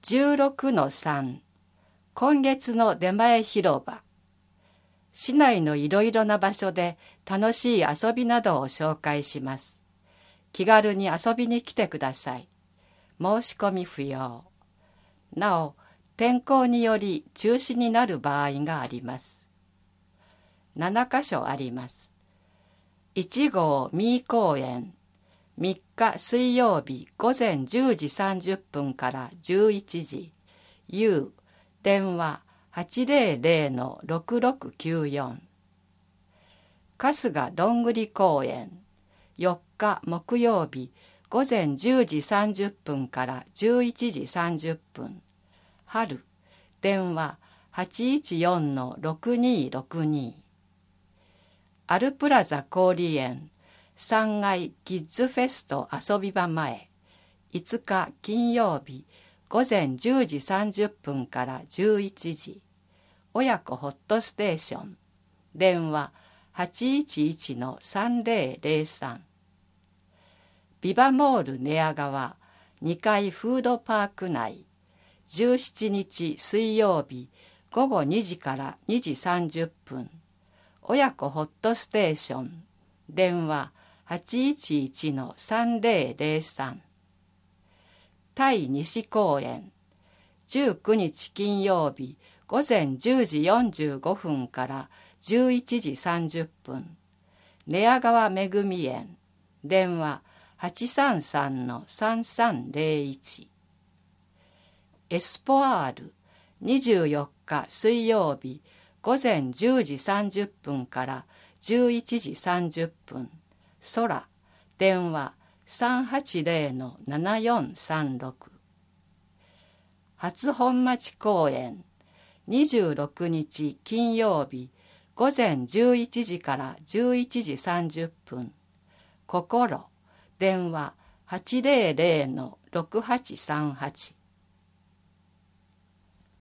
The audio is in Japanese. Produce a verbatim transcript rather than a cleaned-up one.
じゅうろくのさん 今月の出前広場。市内のいろいろな場所で楽しい遊びなどを紹介します。気軽に遊びに来てください。申し込み不要。なお、天候により中止になる場合があります。ななかしょあります。いち号三井公園、みっか水曜日午前じゅうじさんじゅっぷんからじゅういちじ、U、電話 はちぜろぜろ ろくろくきゅうよん。春日どんぐり公園、よっか木曜日午前じゅうじさんじゅっぷんからじゅういちじさんじゅっぷん、春、電話 はちいちよん ろくにろくに。アルプラザ氷園さんがいキッズフェスト遊び場前、いつか金曜日午前じゅうじさんじゅっぷんからじゅういちじ、親子ホットステーション、電話 はちいちいち さんぜろぜろさん。ビバモール寝屋川にかいフードパーク内、じゅうしちにち水曜日午後にじからにじさんじゅっぷん、親子ホットステーション、電話 はちいちいち さんぜろぜろさん。対西公園、じゅうくにち金曜日午前じゅうじよんじゅうごふんからじゅういちじさんじゅっぷん、寝屋川めぐみ園、電話 はちさんさん さんさんぜろいち。エスポアール、にじゅうよっか水曜日午前じゅうじさんじゅっぷんからじゅういちじさんじゅっぷん、空、電話 さんはちぜろ ななよんさんろく。初本町公園、にじゅうろくにち金曜日午前じゅういちじからじゅういちじさんじゅっぷん、心、電話 はちぜろぜろ ろくはちさんはち。